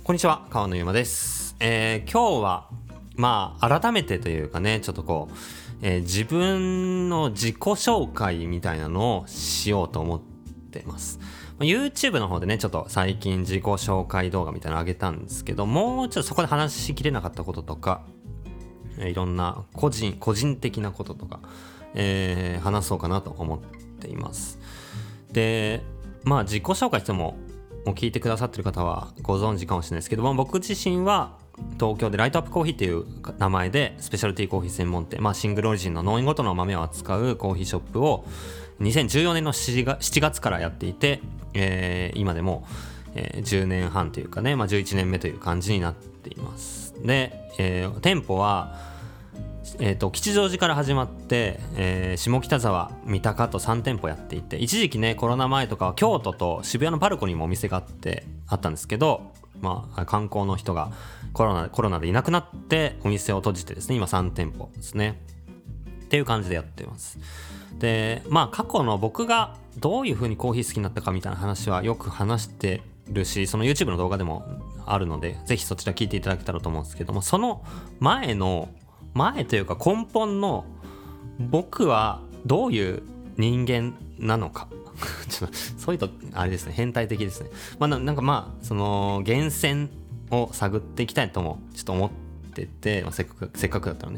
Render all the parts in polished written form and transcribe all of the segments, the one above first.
こんにちは、川野ゆうまです。今日は改めてというかね、ちょっと自分の自己紹介みたいなのをしようと思ってます。YouTube の方でね、ちょっと最近自己紹介動画みたいなの上げたんですけど、もうちょっとそこで話しきれなかったこととか、いろんな個人的なこととか、話そうかなと思っています。で、自己紹介しても聞いてくださってる方はご存知かもしれないですけど、僕自身は東京でライトアップコーヒーっていう名前でスペシャルティーコーヒー専門店、シングルオリジンの農園ごとの豆を扱うコーヒーショップを2014年の7月からやっていて、今でも、10年半というかね、11年目という感じになっています。で、店舗は吉祥寺から始まって、下北沢、三鷹と3店舗やっていて、一時期ねコロナ前とかは京都と渋谷のパルコにもお店があったんですけど、観光の人がコロナでいなくなってお店を閉じてですね、今3店舗ですねっていう感じでやっています。で、過去の僕がどういう風にコーヒー好きになったかみたいな話はよく話してるし、その YouTube の動画でもあるので、ぜひそちら聞いていただけたらと思うんですけども、その前というか根本の僕はどういう人間なのかちょっとそういうとあれですね、変態的ですね。その源泉を探っていきたいともちょっと思ってて、せっかくだったらね、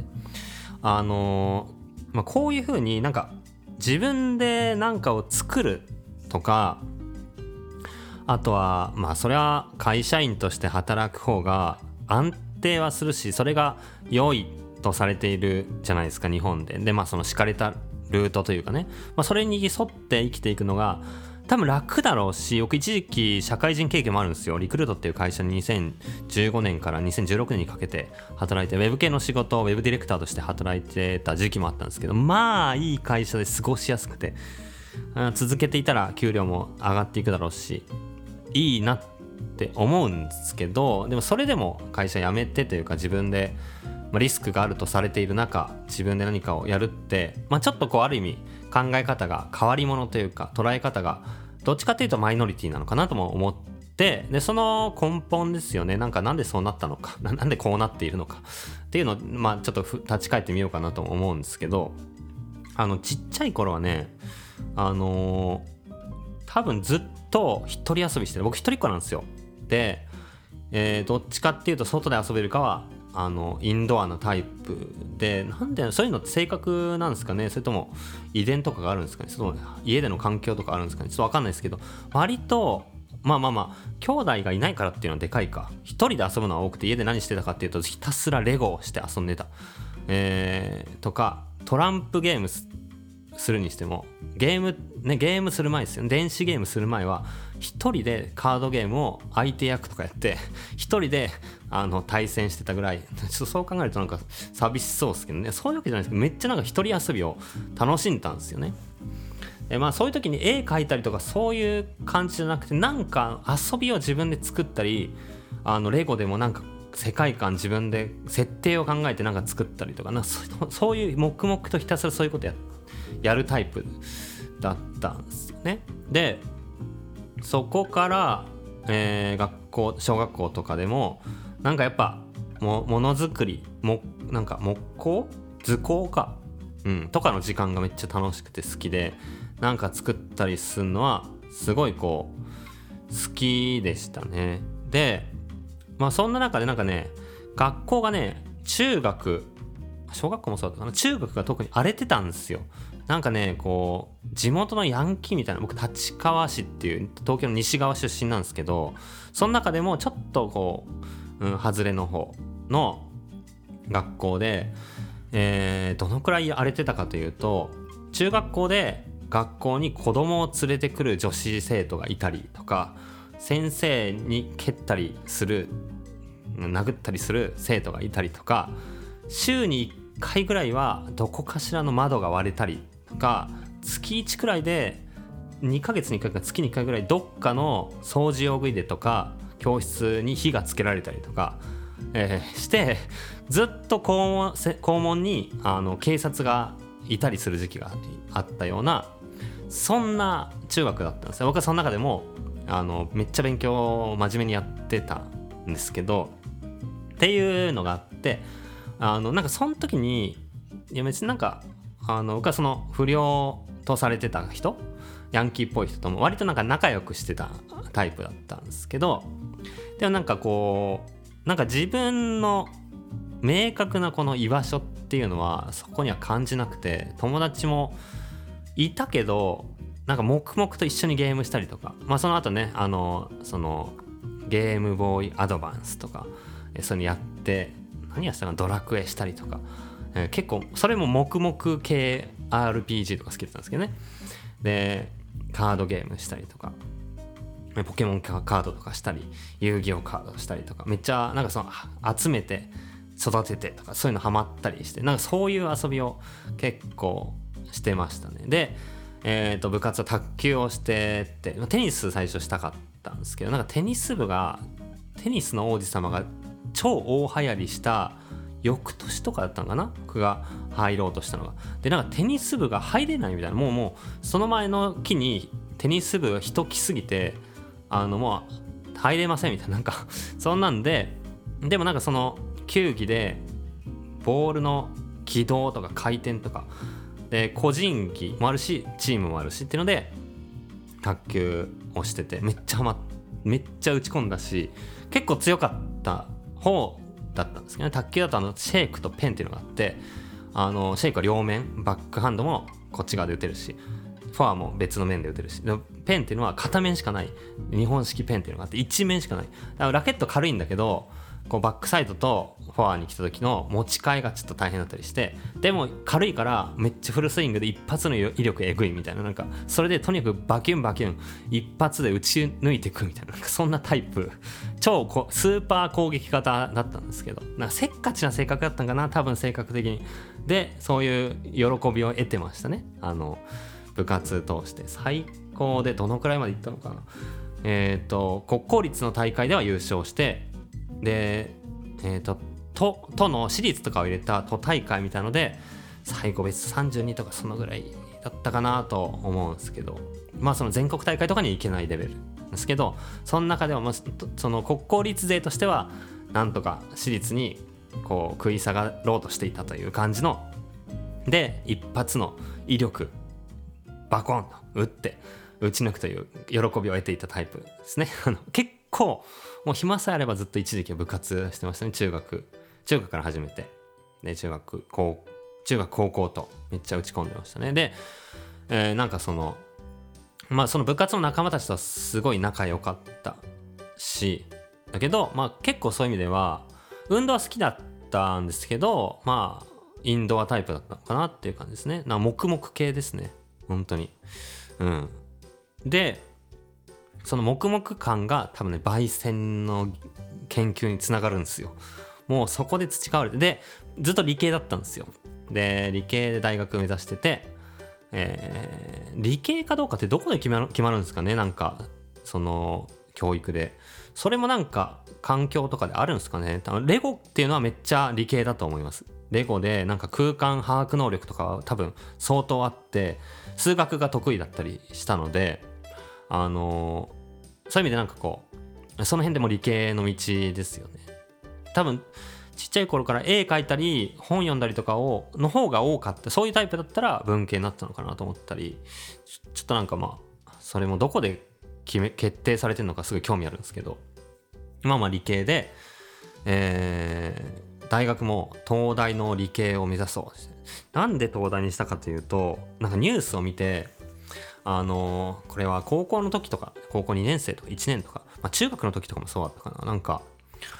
こういう風に自分で何かを作るとか、あとはそれは会社員として働く方が安定はするし、それが良いとされているじゃないですか、日本で。で、その敷かれたルートというかね、それに沿って生きていくのが多分楽だろうし、僕一時期社会人経験もあるんですよ。リクルートっていう会社に2015年から2016年にかけて働いて、ウェブ系の仕事、ウェブディレクターとして働いてた時期もあったんですけど、いい会社で過ごしやすくて、続けていたら給料も上がっていくだろうし、いいなって思うんですけど、でもそれでも会社辞めてというか、自分でリスクがあるとされている中、自分で何かをやるって、ちょっとある意味考え方が変わり者というか、捉え方がどっちかというとマイノリティなのかなとも思って、でその根本ですよね。なんでそうなったのか、なんでこうなっているのかっていうのを、ちょっと立ち返ってみようかなと思うんですけど、ちっちゃい頃はね、多分ずっと一人遊びしてる。僕一人っ子なんですよ。で、どっちかっていうと外で遊べるかはインドアなタイプで、そういうのって性格なんですかね、それとも遺伝とかがあるんですかね、それとも家での環境とかあるんですかね、ちょっと分かんないですけど、割と兄弟がいないからっていうのはでかいか、一人で遊ぶのは多くて、家で何してたかっていうとひたすらレゴをして遊んでた、とかトランプゲームするにしても、ゲームする前ですよ、電子ゲームする前は一人でカードゲームを相手役とかやって一人で対戦してたぐらい、ちょっとそう考えると寂しそうですけどね。そういうわけじゃないですけど、めっちゃ一人遊びを楽しんだんですよね。で、そういう時に絵描いたりとかそういう感じじゃなくて、遊びを自分で作ったり、レゴでも世界観自分で設定を考えて作ったりとか、そういう黙々とひたすらそういうことやるタイプだったんですよね。で、そこから、小学校とかでもやっぱものづくり木工図工か、とかの時間がめっちゃ楽しくて好きで、作ったりするのはすごい好きでしたね。で、そんな中で学校がね、小学校もそうだったかな、中学が特に荒れてたんですよ。地元のヤンキーみたいな、僕立川市っていう東京の西側出身なんですけど、その中でもちょっと外れの方の学校で、どのくらい荒れてたかというと、中学校で学校に子供を連れてくる女子生徒がいたりとか、先生に蹴ったりする、殴ったりする生徒がいたりとか、週に1回ぐらいはどこかしらの窓が割れたりとか、月1くらいで2ヶ月に1回か月に1回ぐらいどっかの掃除用具入れとか教室に火がつけられたりとか、して、ずっと校門に警察がいたりする時期があったような、そんな中学だったんですよ。僕はその中でもめっちゃ勉強を真面目にやってたんですけど、っていうのがあって、なんかその時に、いや別になんか僕はその不良とされてた人、ヤンキーっぽい人とも割となんか仲良くしてたタイプだったんですけど、でもなんかこうなんか自分の明確なこの居場所っていうのはそこには感じなくて、友達もいたけどなんか黙々と一緒にゲームしたりとか、まあその後ねそのゲームボーイアドバンスとかそれやって、何やってたかな、ドラクエしたりとか、結構それも黙々系 RPG とか好きだったんですけどね。でカードゲームしたりとか、ポケモンカードとかしたり、遊戯王カードしたりとか、めっちゃなんかその集めて育ててとかそういうのハマったりして、なんかそういう遊びを結構してましたね。で部活は卓球をしてって、テニス最初したかったんですけど、なんかテニス部がテニスの王子様が超大流行りした翌年とかだったのかな、僕が入ろうとしたのが。でなんかテニス部が入れないみたいな、もうその前の期にテニス部が人来すぎてもう入れませんみたいな、なんかそんなんで、でもなんかその球技でボールの軌道とか回転とかで個人技もあるしチームもあるしっていうので卓球をしてて、めっちゃ打ち込んだし結構強かった方だったんですけどね。卓球だとシェイクとペンっていうのがあって、シェイクは両面、バックハンドもこっち側で打てるし、フォアも別の面で打てるし、でペンっていうのは片面しかない、日本式ペンっていうのがあって一面しかない。だからラケット軽いんだけど、こうバックサイドとフォアに来た時の持ち替えがちょっと大変だったりして、でも軽いからめっちゃフルスイングで一発の威力えぐいみたいな、なんかそれでとにかくバキュンバキュン一発で打ち抜いていくみたいな、なんかそんなタイプ、超スーパー攻撃型だったんですけど、なんかせっかちな性格だったんかな、多分性格的に。でそういう喜びを得てましたね、部活通して。最高でどのくらいまでいったのかな、国公立の大会では優勝して、で都の私立とかを入れた都大会みたいので最後別32とかそのぐらいだったかなと思うんですけど、まあその全国大会とかに行けないレベルですけど、その中ではその国公立勢としてはなんとか私立にこう食い下がろうとしていたという感じので、一発の威力バコンと打って打ち抜くという喜びを得ていたタイプですね。結構もう暇さえあればずっと一時期は部活してましたね。中学から始めて、で中学高校とめっちゃ打ち込んでましたね。で、なんかその部活の仲間たちとはすごい仲良かったし、だけど結構そういう意味では運動は好きだったんですけど、インドアタイプだったのかなっていう感じですね。黙々系ですね、本当に。でその黙々感が多分ね焙煎の研究につながるんですよ。もうそこで培われて、でずっと理系だったんですよ。で理系で大学目指してて、理系かどうかってどこで決まるんですかね、なんかその教育で。それもなんか環境とかであるんですかね。レゴっていうのはめっちゃ理系だと思います。レゴでなんか空間把握能力とかは多分相当あって、数学が得意だったりしたので、そういう意味でなんかこうその辺でも理系の道ですよね。多分ちっちゃい頃から絵描いたり本読んだりとかの方が多かった、そういうタイプだったら文系になったのかなと思ったり、ちょっとなんかそれもどこで決定されてるのかすごい興味あるんですけど、理系で、大学も東大の理系を目指そう。なんで東大にしたかというと、なんかニュースを見て、これは高校の時とか高校2年生とか1年とか、中学の時とかもそうだったかな、なんか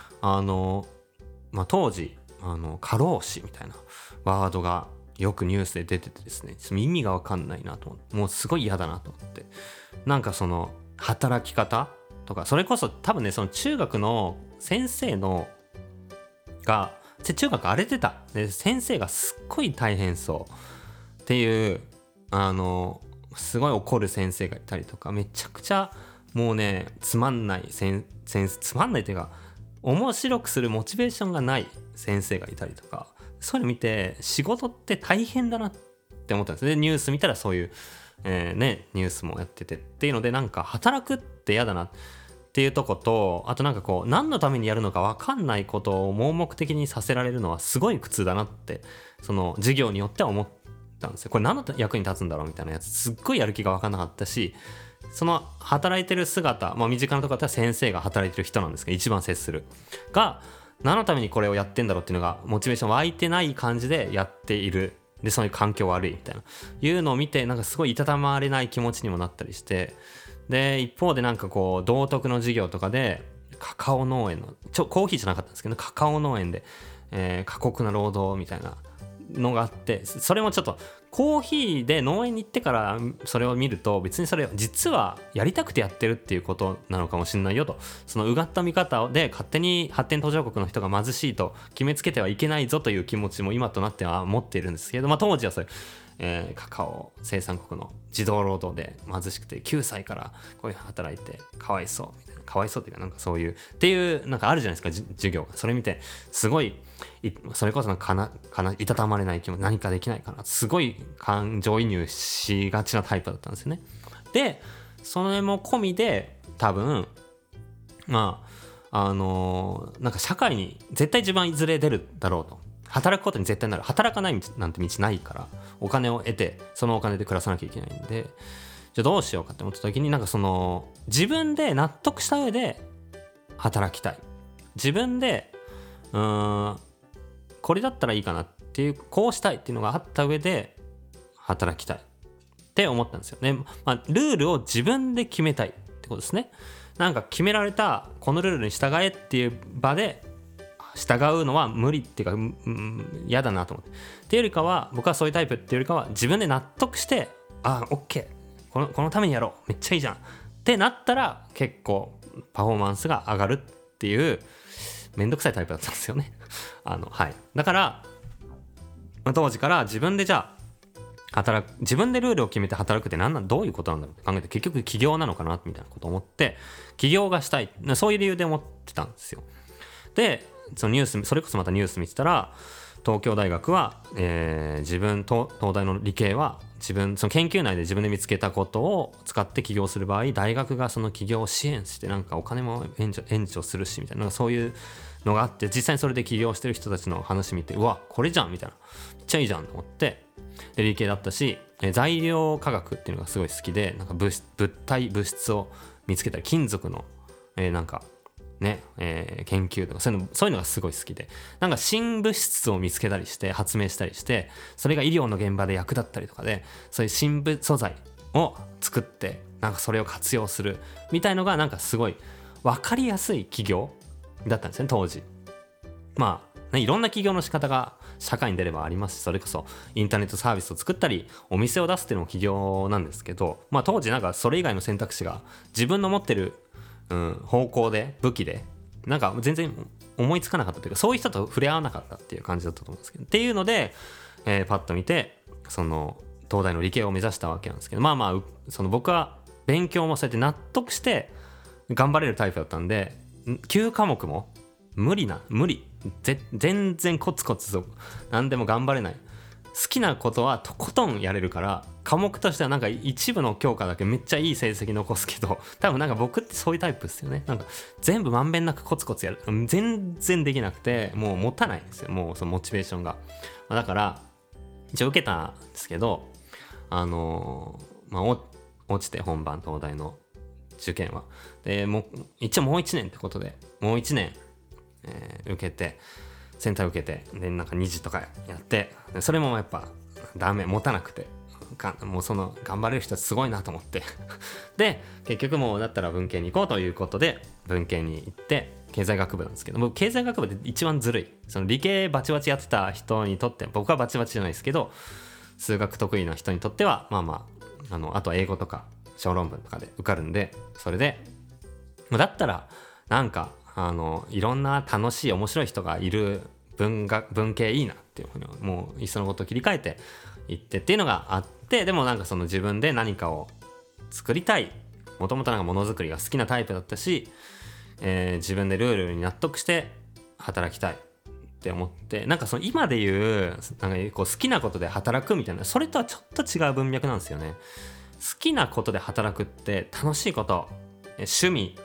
当時過労死みたいなワードがよくニュースで出ててですね、ちょっと意味が分かんないなと思って、もうすごい嫌だなと思って、なんかその働き方とか、それこそ多分ねその中学の先生が中学荒れてたで、先生がすっごい大変そうっていうすごい怒る先生がいたりとか、めちゃくちゃもうねつまんないつまんないというか面白くするモチベーションがない先生がいたりとか、そういうの見て仕事って大変だなって思ったんです。でニュース見たらそういう、ニュースもやっててっていうので、なんか働くって嫌だなっっていうとこと、あとなんかこう何のためにやるのか分かんないことを盲目的にさせられるのはすごい苦痛だなって、その授業によっては思ったんですよ。これ何の役に立つんだろうみたいなやつ、すっごいやる気が分かんなかったし、その働いてる姿、身近なところだったら先生が働いてる人なんですけど、一番接するが何のためにこれをやってんだろうっていうのがモチベーション湧いてない感じでやっている。でそういう環境悪いみたいないうのを見て、なんかすごいいたたまれない気持ちにもなったりして、で一方でなんかこう道徳の授業とかでカカオ農園のコーヒーじゃなかったんですけど、カカオ農園で、過酷な労働みたいなのがあって、それもちょっとコーヒーで農園に行ってからそれを見ると、別にそれ実はやりたくてやってるっていうことなのかもしれないよと、そのうがった見方で勝手に発展途上国の人が貧しいと決めつけてはいけないぞという気持ちも今となっては持っているんですけど、当時はそういうカカオ生産国の児童労働で貧しくて9歳からこういう働いてかわいそうみたいな、かわいそうっていうかなんかそういうっていうなんかあるじゃないですか、授業が。それ見てすごいそれこそいたたまれない気持ち、何かできないかな、すごい感情移入しがちなタイプだったんですよね。でそれも込みで多分なんか社会に絶対自分はいずれ出るだろうと、働くことに絶対なる、働かないなんて道ないから、お金を得てそのお金で暮らさなきゃいけないんで、じゃあどうしようかって思った時に、なんかその自分で納得した上で働きたい、自分でこれだったらいいかなっていう、こうしたいっていうのがあった上で働きたいって思ったんですよね。ルールを自分で決めたいってことですね。なんか決められたこのルールに従えっていう場で従うのは無理っていうか嫌だなと思って、っていうよりかは、僕はそういうタイプっていうよりかは、自分で納得して、OK、このためにやろう、めっちゃいいじゃんってなったら結構パフォーマンスが上がるっていうめんどくさいタイプだったんですよね。はい、だから、当時から自分でじゃあ自分でルールを決めて働くってどういうことなんだろうって考えて、結局起業なのかなみたいなことを思って、起業がしたい、そういう理由で思ってたんですよ。でそのニュース、それこそまたニュース見てたら、東京大学は、東大の理系はその研究内で自分で見つけたことを使って起業する場合、大学がその起業を支援して、なんかお金も援助するしみたいな、なんかそういうのがあって、実際にそれで起業してる人たちの話見て、うわこれじゃんみたいな、めっちゃいいじゃんと思って、で理系だったし、材料科学っていうのがすごい好きで、なんか物質を見つけたり、金属の、なんかね、研究とかそういうのがすごい好きで、なんか新物質を見つけたりして発明したりして、それが医療の現場で役立ったりとかで、そういう新素材を作って、なんかそれを活用するみたいのが、なんかすごい分かりやすい企業だったんですね、当時。いろんな起業の仕方が社会に出ればありますし、それこそインターネットサービスを作ったりお店を出すっていうのも起業なんですけど、当時なんかそれ以外の選択肢が自分の持ってる方向で武器でなんか全然思いつかなかったというか、そういう人と触れ合わなかったっていう感じだったと思うんですけど、っていうので、パッと見てその東大の理系を目指したわけなんですけど、その僕は勉強もそうやって納得して頑張れるタイプだったんで、9科目も無理全然コツコツ何でも頑張れない。好きなことはとことんやれるから、科目としてはなんか一部の教科だけめっちゃいい成績残すけど、多分なんか僕ってそういうタイプですよね。なんか全部まんべんなくコツコツやる、全然できなくて、もう持たないんですよ、もうそのモチベーションが。だから一応受けたんですけど、落ちて、本番東大の受験はで一応もう1年ってことで、もう1年、受けて、センター受けて、でなんか2次とかやって、それもやっぱダメ、持たなくて、もうその頑張れる人はすごいなと思ってで結局もうだったら文系に行こうということで文系に行って経済学部なんですけど、僕経済学部で一番ずるい、その理系バチバチやってた人にとって、僕はバチバチじゃないですけど、数学得意な人にとってはあとは英語とか小論文とかで受かるんで、それでだったらなんかいろんな楽しい面白い人がいる文系いいなっていうふうに、もういっそのこと切り替えていってっていうのがあって、でもなんかその自分で何かを作りたい、もともとなんかものづくりが好きなタイプだったし、自分でルールに納得して働きたいって思って、なんかその今で言うなんかこう好きなことで働くみたいな、それとはちょっと違う文脈なんですよね。好きなことで働くって楽しいこと、趣味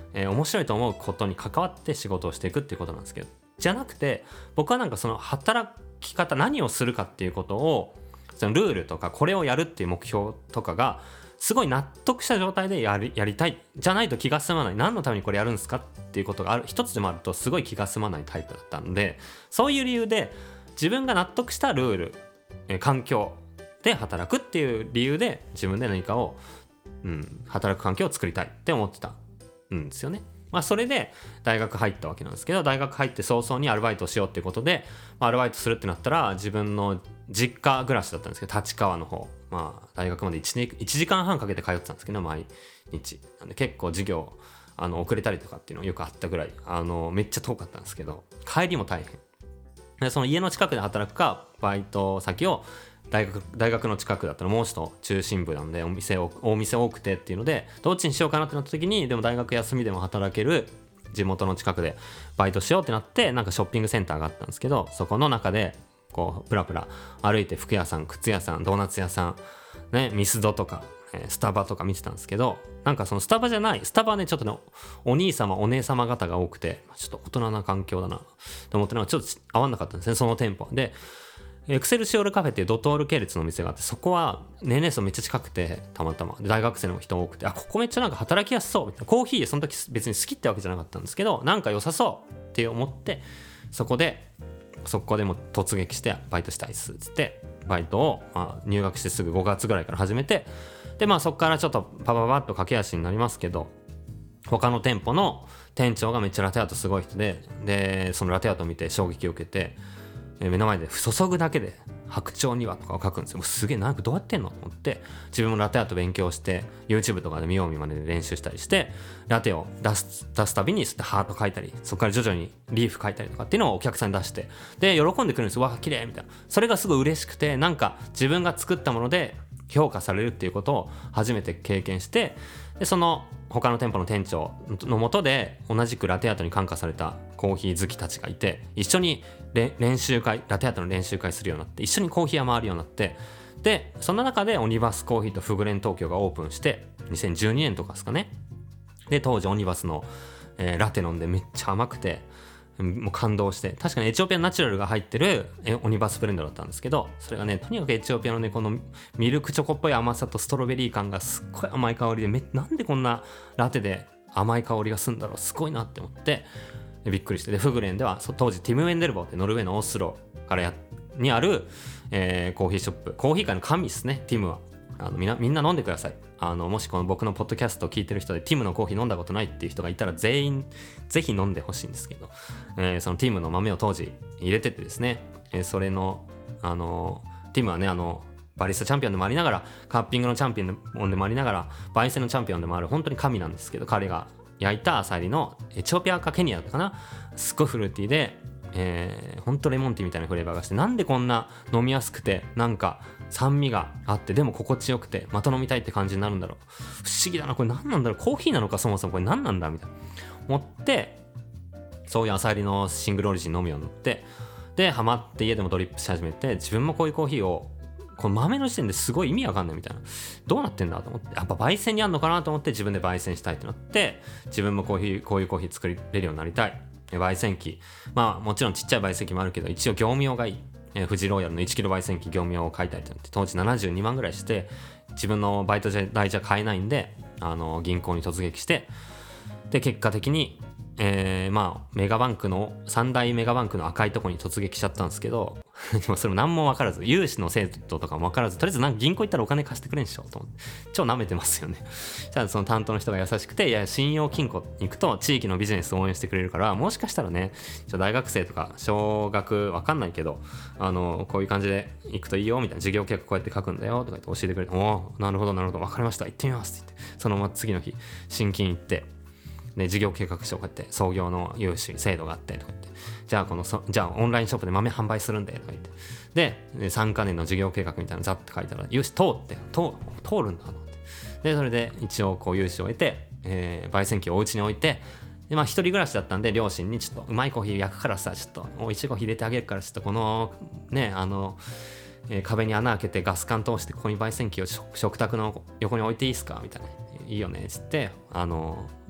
面白いと思うことに関わって仕事をしていくっていうことなんですけど、じゃなくて僕はなんかその働き方、何をするかっていうことを、そのルールとかこれをやるっていう目標とかがすごい納得した状態でやりたい、じゃないと気が済まない、何のためにこれやるんですかっていうことが一つでもあるとすごい気が済まないタイプだったんで、そういう理由で自分が納得したルール、環境で働くっていう理由で自分で何かを、働く環境を作りたいって思ってたんですよね。それで大学入ったわけなんですけど、大学入って早々にアルバイトをしようっていうことで、アルバイトするってなったら自分の実家暮らしだったんですけど、立川の方、大学まで1時間半かけて通ってたんですけど、毎日なんで結構授業遅れたりとかっていうのよくあったぐらい、めっちゃ遠かったんですけど、帰りも大変で、その家の近くで働くかバイト先を大学の近くだったらもうちょっと中心部なんで大店多くてっていうので、どっちにしようかなってなった時に、でも大学休みでも働ける地元の近くでバイトしようってなって、なんかショッピングセンターがあったんですけど、そこの中でこうプラプラ歩いて服屋さん、靴屋さん、ドーナツ屋さん、ミスドとかスタバとか見てたんですけど、なんかそのスタバはねちょっとねお兄様お姉様方が多くて、ちょっと大人な環境だなと思って、ちょっと合わなかったんですね、その店舗で。エクセルシオールカフェっていうドトール系列の店があって、そこは年齢層めっちゃ近くて、たまたま大学生の人多くて、ここめっちゃなんか働きやすそうみたいな、コーヒーその時別に好きってわけじゃなかったんですけど、なんか良さそうって思って、そこでも突撃してバイトしたいっすっつってバイトを、入学してすぐ5月ぐらいから始めて、でそこからちょっとパパッと駆け足になりますけど、他の店舗の店長がめっちゃラテアートすごい人で、そのラテアートを見て衝撃を受けて、目の前で注ぐだけで白鳥2羽とかを書くんですよ。すげえ、なんかどうやってんのと思って、自分もラテアート勉強して YouTube とかで見よう見まねで練習したりして、ラテを出すたびにそうやってハート書いたり、そこから徐々にリーフ書いたりとかっていうのをお客さんに出して、で喜んでくれるんですよ。わあ綺麗みたいな。それがすごい嬉しくて、なんか自分が作ったもので評価されるっていうことを初めて経験して、でその他の店舗の店長の下で同じくラテアートに感化されたコーヒー好きたちがいて、一緒にラテアートの練習会するようになって、一緒にコーヒー屋回るようになって、でその中でオニバスコーヒーとフグレン東京がオープンして2012年とかですかね。で当時オニバスの、ラテ飲んでめっちゃ甘くて、もう感動して、確かにエチオピアナチュラルが入ってるオニバスブレンドだったんですけど、それがねとにかくエチオピアのねこのミルクチョコっぽい甘さとストロベリー感がすっごい甘い香りで、なんでこんなラテで甘い香りがするんだろう、すごいなって思って、びっくりして、でフグレンでは当時ティム・ウェンデルボーってノルウェーのオスロからにある、コーヒーショップ、コーヒー界の神ですねティムは。みんな飲んでください。もしこの僕のポッドキャストを聞いてる人でティムのコーヒー飲んだことないっていう人がいたら、全員ぜひ飲んでほしいんですけど、そのティムの豆を当時入れててですね、それのティムはねバリスタチャンピオンでもありながら、カッピングのチャンピオンでもありながら、焙煎のチャンピオンでもある本当に神なんですけど、彼が焼いたアサリのエチオピアかケニアだったかな、すっごいフルーティーで、ほんとレモンティーみたいなフレーバーがして、なんでこんな飲みやすくて、なんか酸味があってでも心地よくてまた飲みたいって感じになるんだろう、不思議だな、これ何なんだろう、コーヒーなのか、そもそもこれ何なんだみたいな思って、そういうアサリのシングルオリジン飲むようになって、でハマって家でもドリップし始めて、自分もこういうコーヒーをこの豆の時点ですごい意味わかんないみたいな、どうなってんだと思って、やっぱ焙煎にあんのかなと思って、自分で焙煎したいってなって、自分もこういうコーヒー作れるようになりたい。焙煎機、もちろんちっちゃい焙煎機もあるけど、一応業務用がいい、富士ローヤルの 1kg 焙煎機業務用を買いたいってなって、当時72万ぐらいして、自分のバイト代じゃ買えないんで、銀行に突撃して、で結果的にメガバンクの3大メガバンクの赤いとこに突撃しちゃったんですけどでもそれも何も分からず、融資の制度とかも分からず、とりあえずなんか銀行行ったらお金貸してくれんでしょと思って、超舐めてますよね。じゃあその担当の人が優しくて、いや信用金庫に行くと地域のビジネスを応援してくれるから、もしかしたらね大学生とか小学分かんないけどこういう感じで行くといいよみたいな、事業計画こうやって書くんだよとか言って教えてくれて、おなるほど分かりました、行ってみますって言って、その次の日新金行って、で事業計画書をこうやって、創業の融資制度があってとか言って、じゃあオンラインショップで豆販売するんでとか言って、で3カ年の事業計画みたいなのざっと書いたら、融資通るんだと思って、でそれで一応こう融資を得て、焙煎機をお家に置いて、で一人暮らしだったんで、両親にちょっとうまいコーヒー焼くからさ、ちょっとおいしいコーヒー入れてあげるから、ちょっとこのね壁に穴開けてガス管通して、ここに焙煎機を食卓の横に置いていいっすかみたいな、いいよねっつって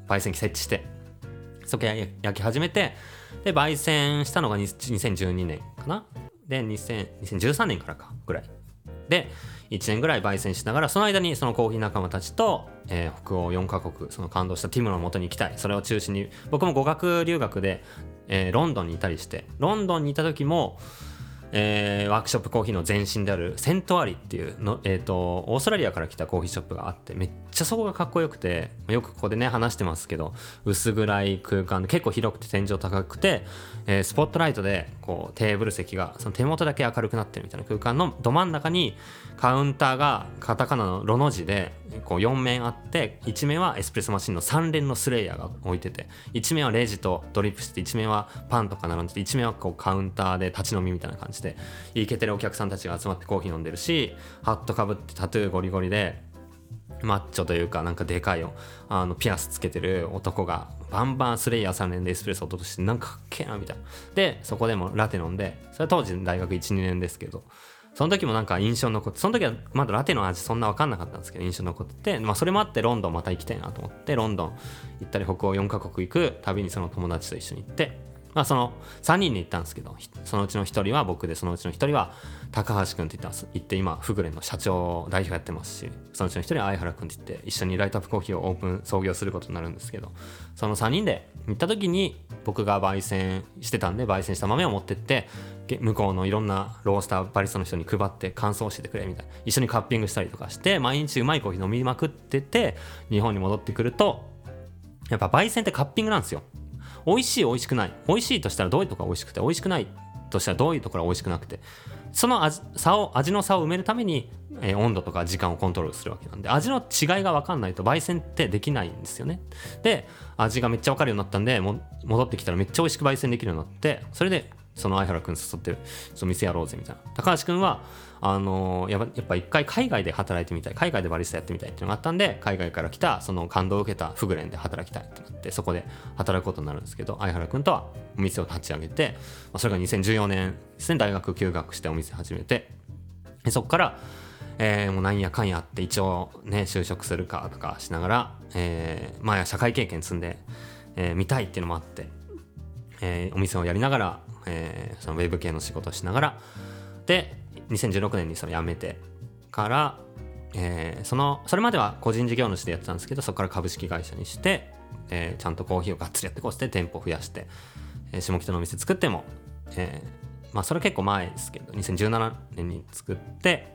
焙煎機設置して、そこ焼き始めて、で焙煎したのが2012年かな。で2013年からかぐらいで1年ぐらい焙煎しながら、その間にそのコーヒー仲間たちと、北欧4カ国、その感動したティムの元に行きたい、それを中心に僕も語学留学で、ロンドンにいたりして、ロンドンにいた時も、ワークショップコーヒーの前身であるセントアリっていうの、オーストラリアから来たコーヒーショップがあって、めっちゃそこがかっこよくて、よくここでね話してますけど、薄暗い空間で結構広くて天井高くて、スポットライトでこうテーブル席がその手元だけ明るくなってるみたいな空間のど真ん中にカウンターがカタカナのロの字でこう4面あって、1面はエスプレッソマシンの3連のスレイヤーが置いてて、1面はレジとドリップして、1面はパンとか並んでて、1面はこうカウンターで立ち飲みみたいな感じでイケてるお客さんたちが集まってコーヒー飲んでるし、ハットかぶってタトゥーゴリゴリでマッチョというかなんかでかいよピアスつけてる男がバンバンスレイヤー3連でエスプレッソを落として、なんかかっけえなみたいな。でそこでもラテ飲んで、それは当時大学 1,2 年ですけど、その時もなんか印象に残って、その時はまだラテの味そんな分かんなかったんですけど印象に残ってて、それもあってロンドンまた行きたいなと思って、ロンドン行ったり北欧4カ国行くたびにその友達と一緒に行って、その3人で行ったんですけど、そのうちの1人は僕で、そのうちの1人は高橋君って言って今フグレンの社長代表やってますし、そのうちの1人は相原君って言って一緒にライトアップコーヒーをオープン創業することになるんですけど、その3人で行った時に僕が焙煎してたんで、焙煎した豆を持ってって向こうのいろんなロースターバリスタの人に配って感想しててくれみたいな、一緒にカッピングしたりとかして毎日うまいコーヒー飲みまくってて、日本に戻ってくるとやっぱ焙煎ってカッピングなんですよ。美味しい美味しくない、美味しいとしたらどういうところが美味しくて、美味しくないとしたらどういうところが美味しくなくて、その味の差を埋めるために、温度とか時間をコントロールするわけなんで、味の違いが分かんないと焙煎ってできないんですよね。で味がめっちゃ分かるようになったんで、戻ってきたらめっちゃ美味しく焙煎できるようになって、それでその相原君誘ってその店やろうぜみたいな。高橋君はやっぱ一回海外で働いてみたい、海外でバリスタやってみたいっていうのがあったんで、海外から来たその感動を受けたフグレンで働きたいってなって、そこで働くことになるんですけど、相原君とはお店を立ち上げて、それが2014年ですね、大学休学してお店始めて、そこからもうなんやかんやって一応ね就職するかとかしながら、社会経験積んでみたいっていうのもあって、お店をやりながら、そのウェブ系の仕事をしながらで、2016年にそれ辞めてから、それまでは個人事業主でやってたんですけど、そこから株式会社にして、ちゃんとコーヒーをがっつりやってこうして店舗を増やして、下北のお店作っても、それ結構前ですけど2017年に作って、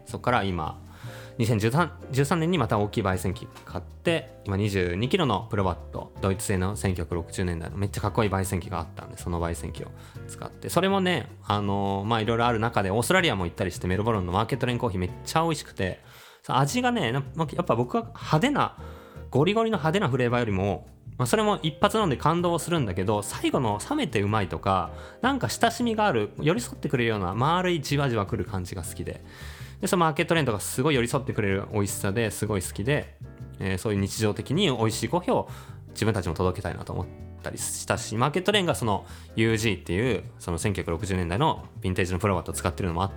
そこから今2013年にまた大きい焙煎機買って、今22キロのプロバット、ドイツ製の1960年代のめっちゃかっこいい焙煎機があったんで、その焙煎機を使って、それもねいろいろある中でオーストラリアも行ったりして、メルボルンのマーケットレーンコーヒーめっちゃ美味しくて、味がねやっぱ僕はゴリゴリの派手なフレーバーよりも、それも一発飲んで感動するんだけど、最後の冷めてうまいとか、なんか親しみがある、寄り添ってくれるような丸いじわじわくる感じが好きで、そのマーケットレーンとかすごい寄り添ってくれる美味しさですごい好きで、そういう日常的に美味しいコーヒーを自分たちも届けたいなと思ったりしたし、マーケットレーンがその UG っていうその1960年代のヴィンテージのプロバットを使ってるのもあって、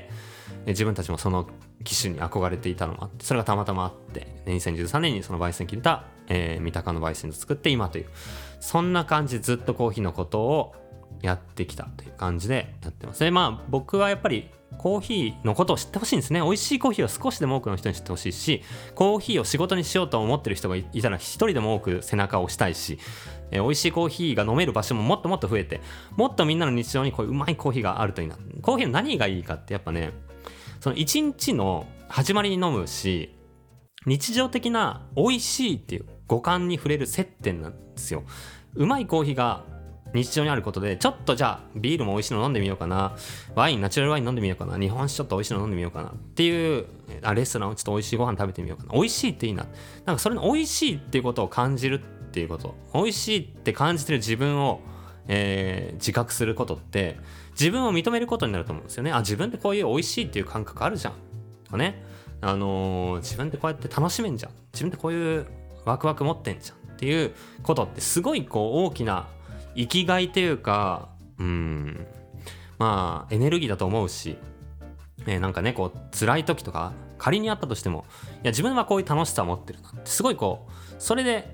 自分たちもその機種に憧れていたのもあって、それがたまたまあって、2013年にその焙煎機出た、三鷹の焙煎を作って今という、そんな感じでずっとコーヒーのことをやってきたという感じでやってます。で僕はやっぱりコーヒーのことを知ってほしいんですね。美味しいコーヒーを少しでも多くの人に知ってほしいし、コーヒーを仕事にしようと思ってる人がいたら一人でも多く背中を押したいし、美味しいコーヒーが飲める場所ももっともっと増えて、もっとみんなの日常にこういううまいコーヒーがあるといいな。コーヒーの何がいいかってやっぱね、その一日の始まりに飲むし、日常的な美味しいっていう五感に触れる接点なんですよ。うまいコーヒーが日常にあることで、ちょっとじゃあビールも美味しいの飲んでみようかな、ナチュラルワイン飲んでみようかな、日本酒ちょっと美味しいの飲んでみようかなっていう、レストランをちょっと美味しいご飯食べてみようかな、美味しいっていいな、なんかそれの美味しいっていうことを感じるっていうこと、美味しいって感じてる自分を、自覚することって自分を認めることになると思うんですよね。自分ってこういう美味しいっていう感覚あるじゃんとかね、自分ってこうやって楽しめんじゃん、自分ってこういうワクワク持ってんじゃんっていうことってすごいこう大きな生きがいというか、エネルギーだと思うし、なんかねこう辛い時とか仮にあったとしても、いや自分はこういう楽しさを持ってるなって、すごいこうそれで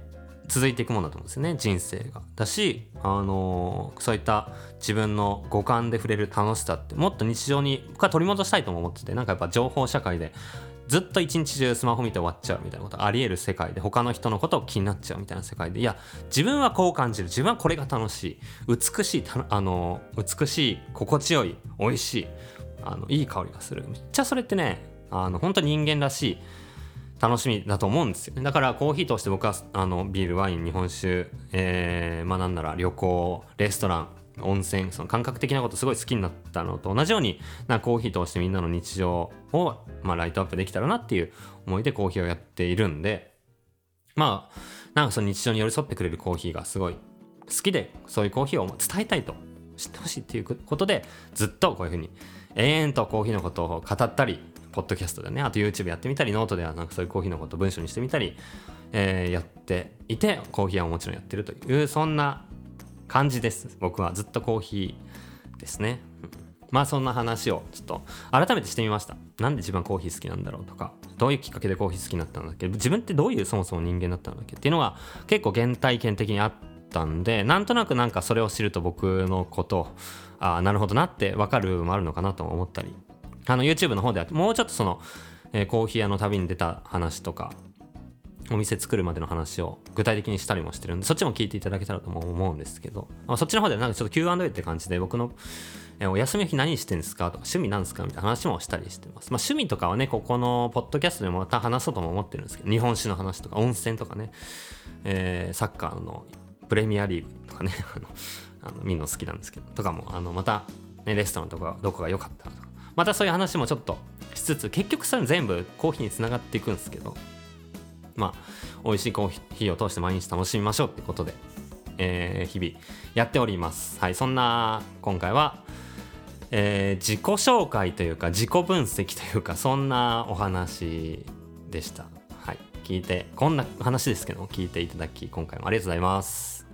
続いていくものだと思うんですよね、人生が。だし、そういった自分の五感で触れる楽しさってもっと日常に僕は取り戻したいとも思ってて、なんかやっぱ情報社会でずっと一日中スマホ見て終わっちゃうみたいなことあり得る世界で、他の人のことを気になっちゃうみたいな世界で、いや自分はこう感じる、自分はこれが楽しい、美しい、美しい、心地よい、美味しい、いい香りがする、めっちゃそれってね、本当に人間らしい楽しみだと思うんですよね。だからコーヒーとして僕はビール、ワイン、日本酒、なんなら旅行、レストラン、温泉、その感覚的なことすごい好きになったのと同じように、コーヒー通してみんなの日常を、ライトアップできたらなっていう思いでコーヒーをやっているんで、なんかその日常に寄り添ってくれるコーヒーがすごい好きで、そういうコーヒーを伝えたいと、知ってほしいっていうことで、ずっとこういうふうに延々とコーヒーのことを語ったり、ポッドキャストでね、あと YouTube やってみたり、ノートではなんかそういうコーヒーのことを文章にしてみたり、やっていて、コーヒーはもちろんやってるという、そんな感じです。僕はずっとコーヒーですね。そんな話をちょっと改めてしてみました。なんで自分はコーヒー好きなんだろうとか、どういうきっかけでコーヒー好きになったんだっけ、自分ってどういうそもそも人間だったんだっけっていうのが結構原体験的にあったんで、なんとなくなんかそれを知ると僕のことをなるほどなって分かる部分もあるのかなと思ったり、YouTube の方ではもうちょっとその、コーヒー屋の旅に出た話とかお店作るまでの話を具体的にしたりもしてるんで、そっちも聞いていただけたらとも思うんですけど、そっちの方でなんかちょっと Q&A って感じで僕の、お休みの日何してんですかとか趣味なんですかみたいな話もしたりしてます。趣味とかはね、ここのポッドキャストでもまた話そうとも思ってるんですけど、日本酒の話とか温泉とかね、サッカーのプレミアリーグとかね見るの好きなんですけどとかも、また、ね、レストランとかどこが良かったとか、またそういう話もちょっとしつつ、結局それ全部コーヒーにつながっていくんですけど、美味しいコーヒーを通して毎日楽しみましょうってことで、日々やっております。はい、そんな今回は、自己紹介というか自己分析というか、そんなお話でした。はい、こんな話ですけど聞いていただき今回もありがとうございます。